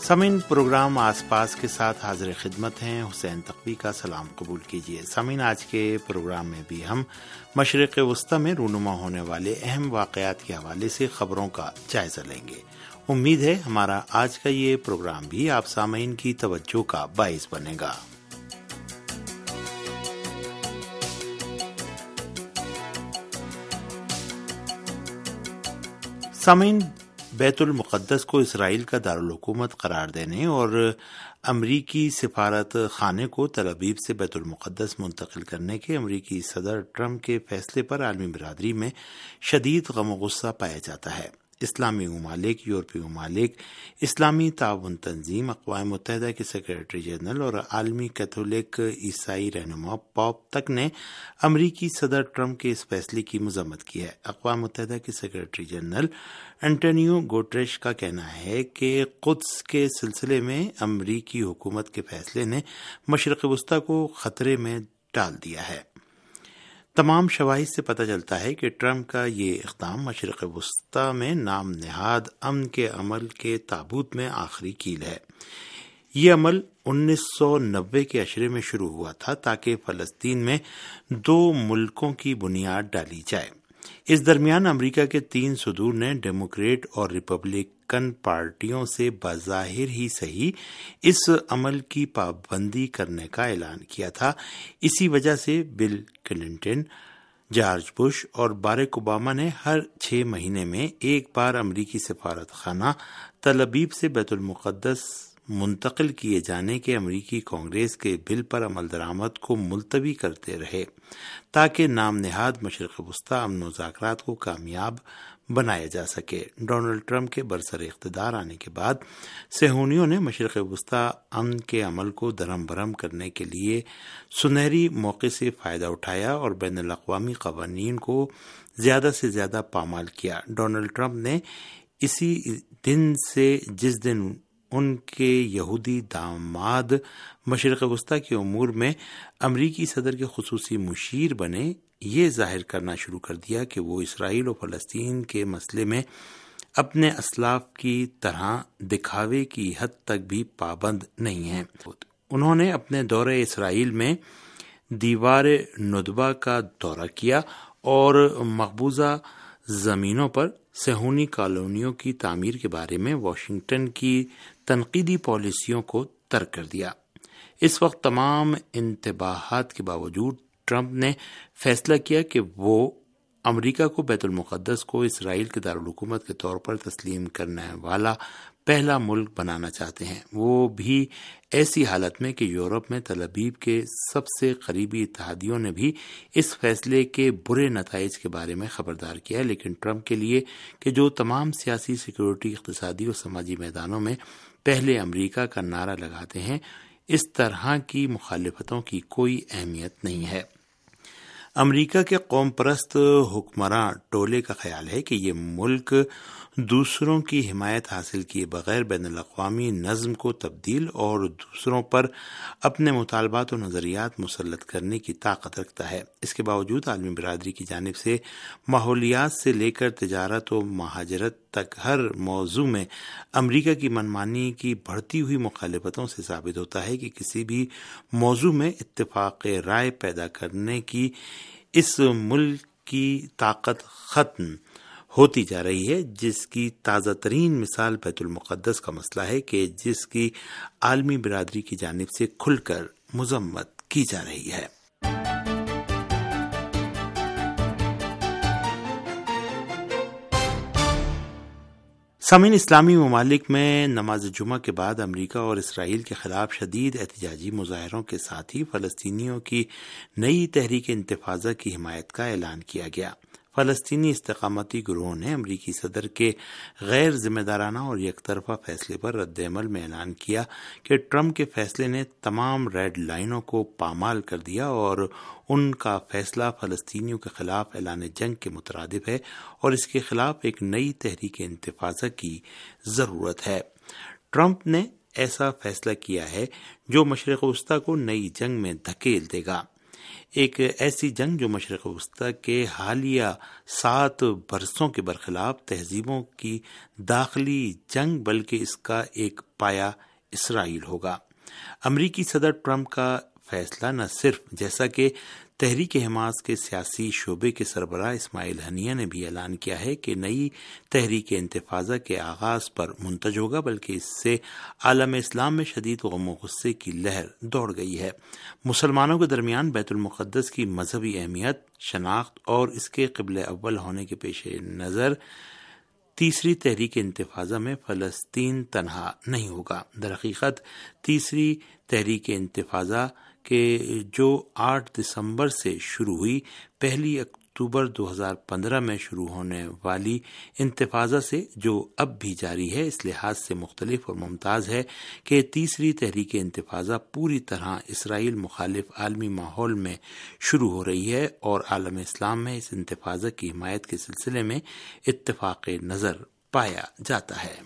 سامعین، پروگرام آس پاس کے ساتھ حاضر خدمت ہیں۔ حسین تقوی کا سلام قبول کیجیے۔ سامعین، آج کے پروگرام میں بھی ہم مشرق وسطی میں رونما ہونے والے اہم واقعات کے حوالے سے خبروں کا جائزہ لیں گے۔ امید ہے ہمارا آج کا یہ پروگرام بھی آپ سامعین کی توجہ کا باعث بنے گا۔ سامعین، بیت المقدس کو اسرائیل کا دارالحکومت قرار دینے اور امریکی سفارت خانے کو تل ابیب سے بیت المقدس منتقل کرنے کے امریکی صدر ٹرمپ کے فیصلے پر عالمی برادری میں شدید غم و غصہ پایا جاتا ہے۔ اسلامی ممالک، یورپی ممالک، اسلامی تعاون تنظیم، اقوام متحدہ کے سیکرٹری جنرل اور عالمی کیتھولک عیسائی رہنما پوپ تک نے امریکی صدر ٹرمپ کے اس فیصلے کی مذمت کی ہے۔ اقوام متحدہ کے سیکرٹری جنرل انٹونیو گوٹریش کا کہنا ہے کہ قدس کے سلسلے میں امریکی حکومت کے فیصلے نے مشرق وسطی کو خطرے میں ڈال دیا ہے۔ تمام شواہد سے پتہ چلتا ہے کہ ٹرمپ کا یہ اقدام مشرق وسطی میں نام نہاد امن کے عمل کے تابوت میں آخری کیل ہے۔ یہ عمل 1990 کے عشرے میں شروع ہوا تھا تاکہ فلسطین میں 2 ملکوں کی بنیاد ڈالی جائے۔ اس درمیان امریکہ کے 3 صدور نے ڈیموکریٹ اور ریپبلکن پارٹیوں سے بظاہر ہی صحیح اس عمل کی پابندی کرنے کا اعلان کیا تھا۔ اسی وجہ سے بل کلنٹن، جارج بش اور باراک اوباما نے ہر 6 مہینے میں ایک بار امریکی سفارت خانہ تل ابیب سے بیت المقدس منتقل کیے جانے کے امریکی کانگریس کے بل پر عمل درآمد کو ملتوی کرتے رہے تاکہ نام نہاد مشرق وسطی امن و مذاکرات کو کامیاب بنایا جا سکے۔ ڈونلڈ ٹرمپ کے برسر اقتدار آنے کے بعد صہیونیوں نے مشرق وسطی امن کے عمل کو درہم برہم کرنے کے لیے سنہری موقع سے فائدہ اٹھایا اور بین الاقوامی قوانین کو زیادہ سے زیادہ پامال کیا۔ ڈونلڈ ٹرمپ نے اسی دن سے جس دن ان کے یہودی داماد مشرق وسطی کے امور میں امریکی صدر کے خصوصی مشیر بنے، یہ ظاہر کرنا شروع کر دیا کہ وہ اسرائیل و فلسطین کے مسئلے میں اپنے اسلاف کی طرح دکھاوے کی حد تک بھی پابند نہیں ہیں۔ انہوں نے اپنے دورہ اسرائیل میں دیوار ندبہ کا دورہ کیا اور مقبوضہ زمینوں پر صہیونی کالونیوں کی تعمیر کے بارے میں واشنگٹن کی تنقیدی پالیسیوں کو ترک کر دیا۔ اس وقت تمام انتباہات کے باوجود ٹرمپ نے فیصلہ کیا کہ وہ امریکہ کو بیت المقدس کو اسرائیل کے دارالحکومت کے طور پر تسلیم کرنے والا پہلا ملک بنانا چاہتے ہیں، وہ بھی ایسی حالت میں کہ یورپ میں تل ابیب کے سب سے قریبی اتحادیوں نے بھی اس فیصلے کے برے نتائج کے بارے میں خبردار کیا۔ لیکن ٹرمپ کے لیے کہ جو تمام سیاسی، سیکورٹی، اقتصادی اور سماجی میدانوں میں پہلے امریکہ کا نعرہ لگاتے ہیں، اس طرح کی مخالفتوں کی کوئی اہمیت نہیں ہے۔ امریکہ کے قوم پرست حکمراں ٹولے کا خیال ہے کہ یہ ملک دوسروں کی حمایت حاصل کیے بغیر بین الاقوامی نظم کو تبدیل اور دوسروں پر اپنے مطالبات و نظریات مسلط کرنے کی طاقت رکھتا ہے۔ اس کے باوجود عالمی برادری کی جانب سے ماحولیات سے لے کر تجارت و مہاجرت تک ہر موضوع میں امریکہ کی منمانی کی بڑھتی ہوئی مخالفتوں سے ثابت ہوتا ہے کہ کسی بھی موضوع میں اتفاق رائے پیدا کرنے کی اس ملک کی طاقت ختم ہوتی جا رہی ہے، جس کی تازہ ترین مثال بیت المقدس کا مسئلہ ہے کہ جس کی عالمی برادری کی جانب سے کھل کر مذمت کی جا رہی ہے۔ سامعین، اسلامی ممالک میں نماز جمعہ کے بعد امریکہ اور اسرائیل کے خلاف شدید احتجاجی مظاہروں کے ساتھ ہی فلسطینیوں کی نئی تحریک انتفاضہ کی حمایت کا اعلان کیا گیا۔ فلسطینی استقامتی گروہوں نے امریکی صدر کے غیر ذمہ دارانہ اور یک طرفہ فیصلے پر رد عمل میں اعلان کیا کہ ٹرمپ کے فیصلے نے تمام ریڈ لائنوں کو پامال کر دیا اور ان کا فیصلہ فلسطینیوں کے خلاف اعلان جنگ کے مترادف ہے اور اس کے خلاف ایک نئی تحریک انتفاضہ کی ضرورت ہے۔ ٹرمپ نے ایسا فیصلہ کیا ہے جو مشرق وسطی کو نئی جنگ میں دھکیل دے گا۔ ایک ایسی جنگ جو مشرق وسطی کے حالیہ 7 برسوں کے برخلاف تہذیبوں کی داخلی جنگ، بلکہ اس کا ایک پایا اسرائیل ہوگا۔ امریکی صدر ٹرمپ کا فیصلہ نہ صرف، جیسا کہ تحریک حماس کے سیاسی شعبے کے سربراہ اسماعیل ہنیہ نے بھی اعلان کیا ہے کہ نئی تحریک انتفاضہ کے آغاز پر منتج ہوگا، بلکہ اس سے عالم اسلام میں شدید غم و غصے کی لہر دوڑ گئی ہے۔ مسلمانوں کے درمیان بیت المقدس کی مذہبی اہمیت، شناخت اور اس کے قبلہ اول ہونے کے پیش نظر تیسری تحریک انتفاضہ میں فلسطین تنہا نہیں ہوگا۔ درحقیقت تیسری تحریک انتفاضہ کہ جو 8 دسمبر سے شروع ہوئی، 1 اکتوبر 2015 میں شروع ہونے والی انتفاضہ سے جو اب بھی جاری ہے، اس لحاظ سے مختلف اور ممتاز ہے کہ تیسری تحریک انتفاضہ پوری طرح اسرائیل مخالف عالمی ماحول میں شروع ہو رہی ہے، اور عالم اسلام میں اس انتفاضہ کی حمایت کے سلسلے میں اتفاق نظر پایا جاتا ہے۔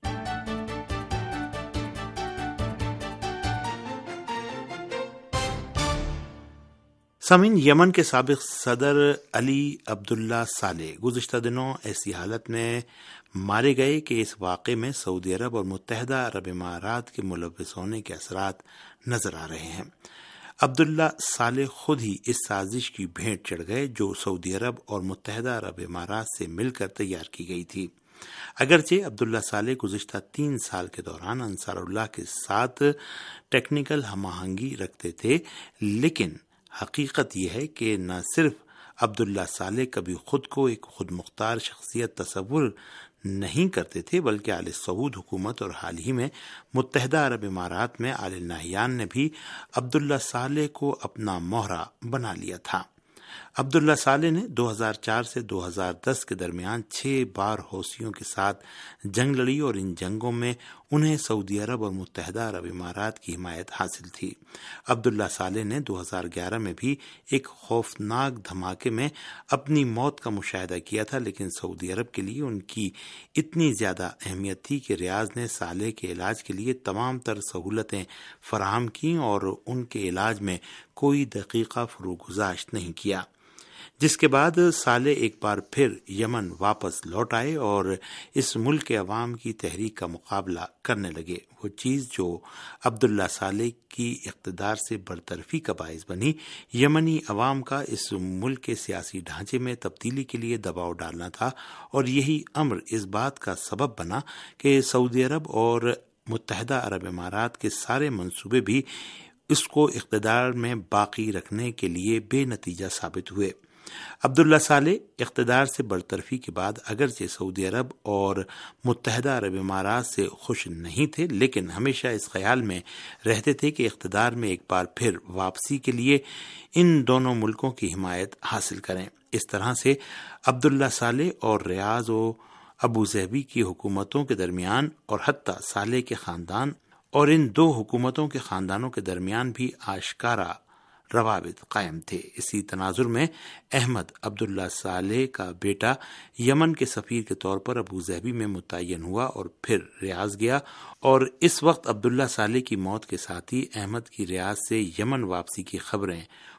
سامعین، یمن کے سابق صدر علی عبداللہ صالح گزشتہ دنوں ایسی حالت میں مارے گئے کہ اس واقعے میں سعودی عرب اور متحدہ عرب امارات کے ملوث ہونے کے اثرات نظر آ رہے ہیں۔ عبداللہ صالح خود ہی اس سازش کی بھیٹ چڑھ گئے جو سعودی عرب اور متحدہ عرب امارات سے مل کر تیار کی گئی تھی۔ اگرچہ عبداللہ صالح گزشتہ 3 سال کے دوران انصار اللہ کے ساتھ ٹیکنیکل ہم آہنگی رکھتے تھے، لیکن حقیقت یہ ہے کہ نہ صرف عبداللہ صالح کبھی خود کو ایک خود مختار شخصیت تصور نہیں کرتے تھے، بلکہ آل سعود حکومت اور حال ہی میں متحدہ عرب امارات میں آل نہیان نے بھی عبداللہ صالح کو اپنا مہرہ بنا لیا تھا۔ عبداللہ صالح نے 2004 سے 2010 کے درمیان 6 بار حوثیوں کے ساتھ جنگ لڑی، اور ان جنگوں میں انہیں سعودی عرب اور متحدہ عرب امارات کی حمایت حاصل تھی۔ عبداللہ صالح نے 2011 میں بھی ایک خوفناک دھماکے میں اپنی موت کا مشاہدہ کیا تھا، لیکن سعودی عرب کے لیے ان کی اتنی زیادہ اہمیت تھی کہ ریاض نے صالح کے علاج کے لیے تمام تر سہولتیں فراہم کیں اور ان کے علاج میں کوئی دقیقہ فروگزاشت نہیں کیا، جس کے بعد صالح ایک بار پھر یمن واپس لوٹ آئے اور اس ملک کے عوام کی تحریک کا مقابلہ کرنے لگے۔ وہ چیز جو عبداللہ صالح کی اقتدار سے برطرفی کا باعث بنی، یمنی عوام کا اس ملک کے سیاسی ڈھانچے میں تبدیلی کے لیے دباؤ ڈالنا تھا، اور یہی امر اس بات کا سبب بنا کہ سعودی عرب اور متحدہ عرب امارات کے سارے منصوبے بھی اس کو اقتدار میں باقی رکھنے کے لیے بے نتیجہ ثابت ہوئے۔ عبداللہ صالح اقتدار سے برطرفی کے بعد اگرچہ سعودی عرب اور متحدہ عرب امارات سے خوش نہیں تھے، لیکن ہمیشہ اس خیال میں رہتے تھے کہ اقتدار میں ایک بار پھر واپسی کے لیے ان دونوں ملکوں کی حمایت حاصل کریں۔ اس طرح سے عبداللہ صالح اور ریاض و ابو ظہبی کی حکومتوں کے درمیان، اور حتیٰ صالح کے خاندان اور ان 2 حکومتوں کے خاندانوں کے درمیان بھی آشکارا روابط قائم تھے۔ اسی تناظر میں احمد عبداللہ صالح کا بیٹا یمن کے سفیر کے طور پر ابو ظہبی میں متعین ہوا اور پھر ریاض گیا، اور اس وقت عبداللہ صالح کی موت کے ساتھ ہی احمد کی ریاض سے یمن واپسی کی خبریں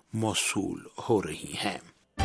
موصول ہو رہی ہیں۔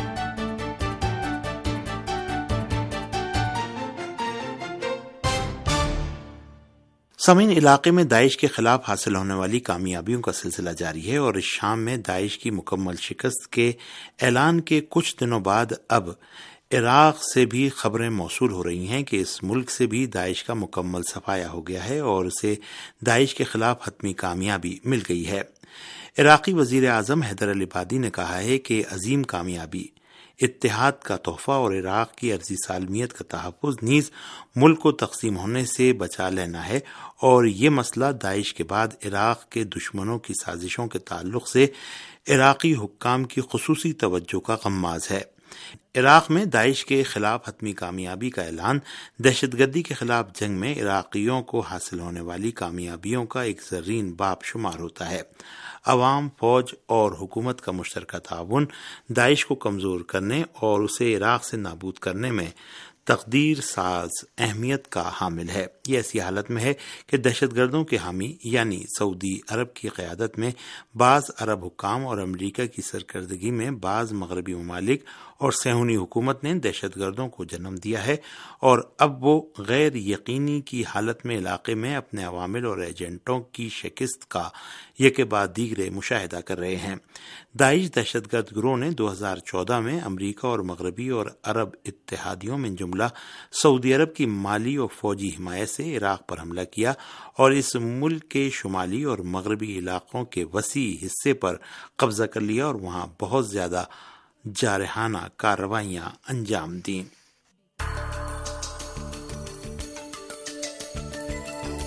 سامعین، علاقے میں داعش کے خلاف حاصل ہونے والی کامیابیوں کا سلسلہ جاری ہے، اور اس شام میں داعش کی مکمل شکست کے اعلان کے کچھ دنوں بعد اب عراق سے بھی خبریں موصول ہو رہی ہیں کہ اس ملک سے بھی داعش کا مکمل صفایا ہو گیا ہے اور اسے داعش کے خلاف حتمی کامیابی مل گئی ہے۔ عراقی وزیر اعظم حیدر العبادی نے کہا ہے کہ عظیم کامیابی، اتحاد کا تحفہ اور عراق کی عرضی سالمیت کا تحفظ نیز ملک کو تقسیم ہونے سے بچا لینا ہے، اور یہ مسئلہ داعش کے بعد عراق کے دشمنوں کی سازشوں کے تعلق سے عراقی حکام کی خصوصی توجہ کا غماز ہے۔ عراق میں داعش کے خلاف حتمی کامیابی کا اعلان دہشت گردی کے خلاف جنگ میں عراقیوں کو حاصل ہونے والی کامیابیوں کا ایک زرین باب شمار ہوتا ہے۔ عوام، فوج اور حکومت کا مشترکہ تعاون داعش کو کمزور کرنے اور اسے عراق سے نابود کرنے میں تقدیر ساز اہمیت کا حامل ہے۔ یہ ایسی حالت میں ہے کہ دہشت گردوں کے حامی یعنی سعودی عرب کی قیادت میں بعض عرب حکام اور امریکہ کی سرکردگی میں بعض مغربی ممالک اور صہیونی حکومت نے دہشت گردوں کو جنم دیا ہے، اور اب وہ غیر یقینی کی حالت میں علاقے میں اپنے عوامل اور ایجنٹوں کی شکست کا یکے بعد دیگرے مشاہدہ کر رہے ہیں۔ داعش دہشت گرد گروہ نے 2014 میں امریکہ اور مغربی اور عرب اتحادیوں میں جملہ سعودی عرب کی مالی اور فوجی حمایت سے عراق پر حملہ کیا اور اس ملک کے شمالی اور مغربی علاقوں کے وسیع حصے پر قبضہ کر لیا اور وہاں بہت زیادہ جارحانہ کارروائیاں انجام دیں۔